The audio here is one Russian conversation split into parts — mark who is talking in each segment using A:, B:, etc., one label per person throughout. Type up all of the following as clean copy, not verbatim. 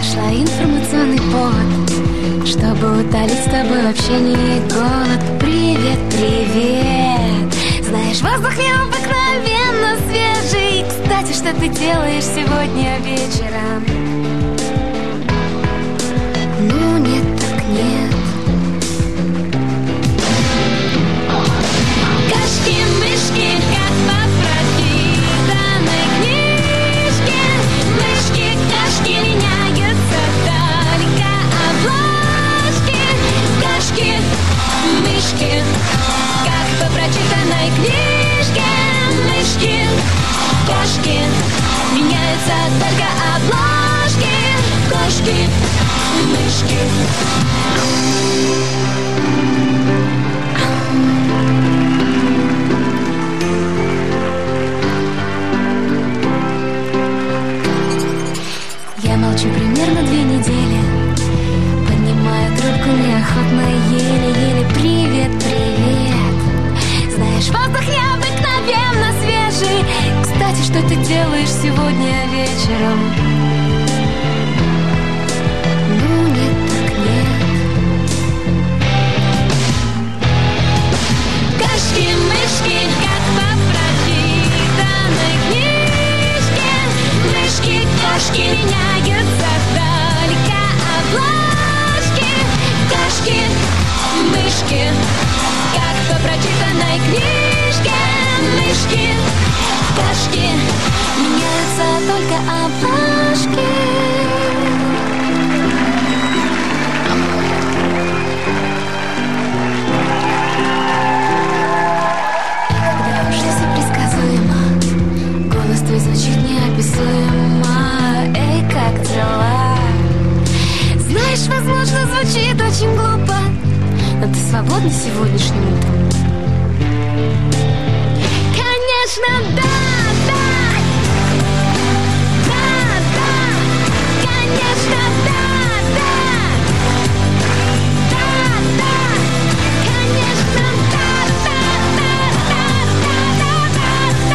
A: нашла информационный повод, чтобы утолить с тобой в общении голод. Привет, привет. Знаешь, воздух необыкновенно свежий. Кстати, что ты делаешь сегодня вечером? Ну, нет, так нет. Кошки-мышки, как по пропитанной книжке. Мышки-кошки меняются только обложки. Кошки-мышки, как по прочитанной книжке. Мышки-кошки меняются только обложки. Кошки-мышки. Я молчу примерно 2 недели, поднимаю трубку неохотно, еле-еле. Привет, привет. Знаешь, воздух необыкновенно свежий. Кстати, что ты делаешь сегодня вечером? Ну, нет, так нет. Кошки-мышки, как по прочитанной книжке. Мышки-кошки меняются только обложки. Кошки-мышки, как по прочитанной книжке. Мышки-кошки меняются только обложки. Когда уже все предсказуемо, голос твой звучит неописуемо. Эй, как дела? Знаешь, возможно, звучит очень глупо, но ты свободна сегодняшним утром? Конечно, да, да. Да, да. Конечно, да, да. Да, да. Конечно, да, да, да, да, да,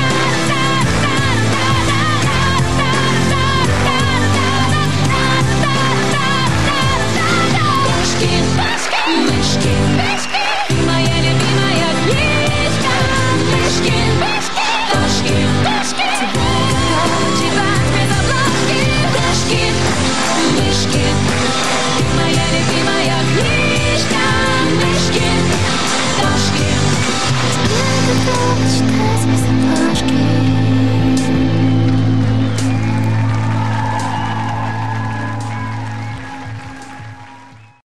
A: да, мышки, моя любимая книжка. Мышки, кошки, тебя читать без обложки. Кошки, мышки, моя любимая книжка. Мышки, кошки, тебя читать без обложки.